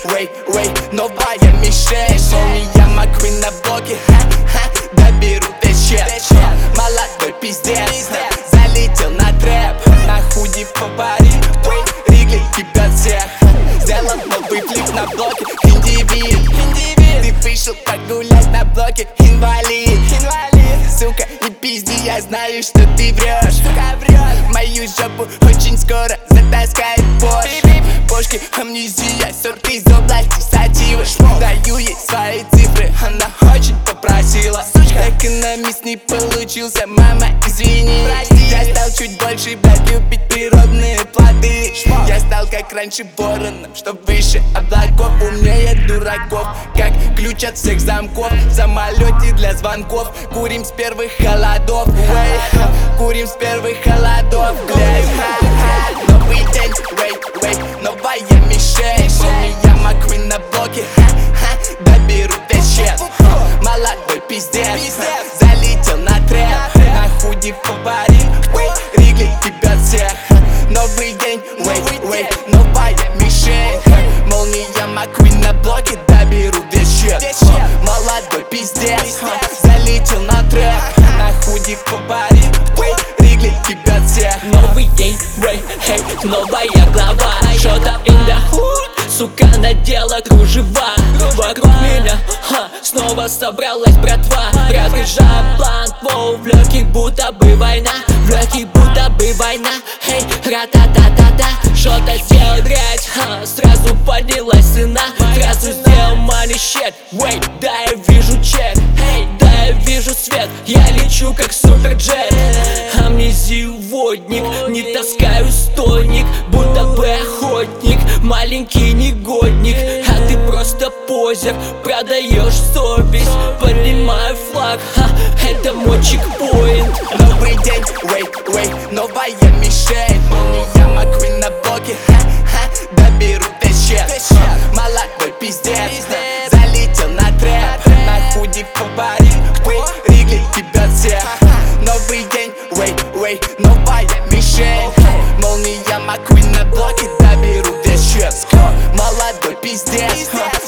новая мишень. Молния Маквин на блоке, доберу течет. Молодой пиздец, залетел на трэп. На худи фаворит, Ригли кипят всех. Сделал новый клип на блоке, индивид. Ты вышел погулять на блоке, инвалид. Сука, не пизди, я знаю, что ты врешь. Мою жопу очень скоро затаскает Порш. Бошки, амнезия, сорт из области сативы. Даю ей свои цифры, она очень попросила. Экономист не получился, мама, извини. Я стал чуть больше, блядь, любить природные плоды. Я стал как раньше вороном, что выше облаков. Умнее дураков, как ключ от всех замков. В самолете для звонков, курим с первых холодов. Курим с первых холодов. Новый день, новая мишень. Молния Маквин на блоке, доберу течет. Молодой пиздец, залетел на трэп. На худи фаворит, Ригли кипят всех. Новый день, новая мишень. Молния Маквин на блоке, доберу течет. Молодой пиздец, залетел на трэп. На худи фаворит, Ригли кипят всех. Новый день, новая глава. Что-то in the hood, сука, надела кружева. Вокруг меня, снова собралась братва. Разряжаю бланк, в легких будто бы война. В легких будто бы война. Ра-та-та-та-та. Что-то сделал дрять, сразу поднялась цена. Сразу сделал money shit. Да, я вижу чек. Да, я вижу свет. Я лечу как суперджет. Амнезию водник, не таскаю стольник. Будто бы охотник, маленький негодник. А ты просто позер, продаешь совесть. Поднимаю флаг, это мой чекпоинт. Новый день, новая мишень. Молния Маквин на блоке, доберу течет. Молодой пиздец, залетел на трэп. На худи фаворит, Ригли кипят всех. Новый день, новая мишень. Молния Маквин на блоке, доберу течет. Молодой пиздец,